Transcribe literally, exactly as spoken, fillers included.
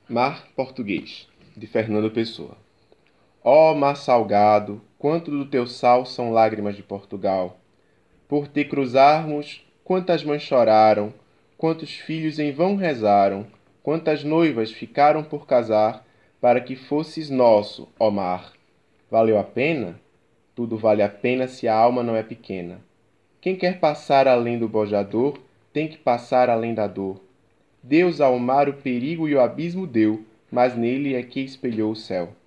Mar Português, de Fernando Pessoa. Ó mar salgado, quanto do teu sal são lágrimas de Portugal. Por te cruzarmos, quantas mães choraram, quantos filhos em vão rezaram, quantas noivas ficaram por casar, para que fosses nosso, ó mar. Valeu a pena? Tudo vale a pena se a alma não é pequena. Quem quer passar além do bojador, tem que passar além da dor. Deus ao mar o perigo e o abismo deu, mas nele é que espelhou o céu.